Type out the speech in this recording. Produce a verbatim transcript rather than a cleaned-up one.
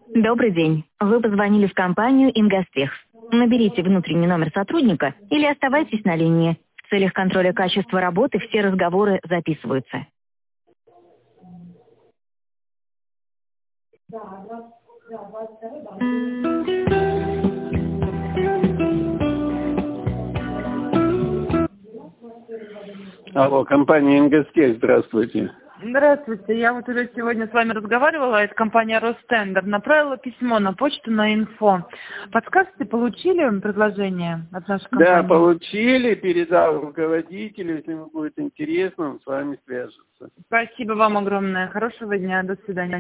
Добрый день. Вы позвонили в компанию «Ингоспех». Наберите внутренний номер сотрудника или оставайтесь на линии. В целях контроля качества работы все разговоры записываются. Алло, компания «Ингоспех», здравствуйте. Здравствуйте, я вот уже сегодня с вами разговаривала, это компания «Ростендер», направила письмо на почту на инфо. Подсказки получили предложение от нашей компании? Да, получили, передал руководителю, если ему будет интересно, он с вами свяжется. Спасибо вам огромное, хорошего дня, до свидания.